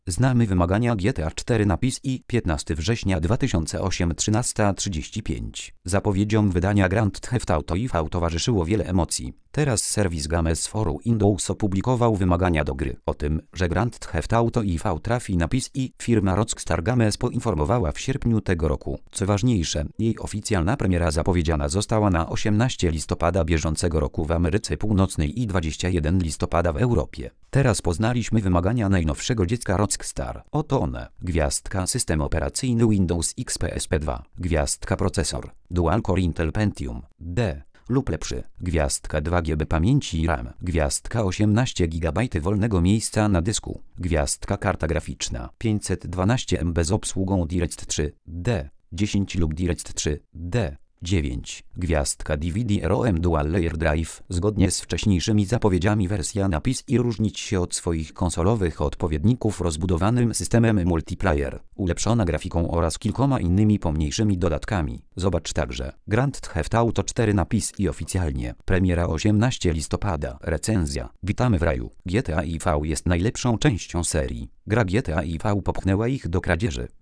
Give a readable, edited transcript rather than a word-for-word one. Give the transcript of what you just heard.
Znamy wymagania GTA 4 na PC i 15 września 2008 13:35. Zapowiedziom wydania Grand Theft Auto IV towarzyszyło wiele emocji. Teraz serwis Games for Windows opublikował wymagania do gry. O tym, że Grand Theft Auto IV trafi na PC i firma Rockstar Games poinformowała w sierpniu tego roku. Co ważniejsze, jej oficjalna premiera zapowiedziana została na 18 listopada bieżącego roku w Ameryce Północnej i 21 listopada w Europie. Teraz poznaliśmy wymagania najnowszego dziecka Rockstar. Oto one. Gwiazdka system operacyjny Windows XP SP2. Gwiazdka procesor. Dual Core Intel Pentium D lub lepszy. Gwiazdka 2 GB pamięci RAM. Gwiazdka 18 GB wolnego miejsca na dysku. Gwiazdka karta graficzna 512 MB z obsługą DirectX 3D 10 lub DirectX 3D 9. Gwiazdka DVD ROM Dual Layer Drive. Zgodnie z wcześniejszymi zapowiedziami wersja na PC i różnić się od swoich konsolowych odpowiedników rozbudowanym systemem multiplayer, ulepszona grafiką oraz kilkoma innymi pomniejszymi dodatkami. Zobacz także Grand Theft Auto 4 na PC i oficjalnie. Premiera 18 listopada. Recenzja. Witamy w raju. GTA IV jest najlepszą częścią serii. Gra GTA IV popchnęła ich do kradzieży.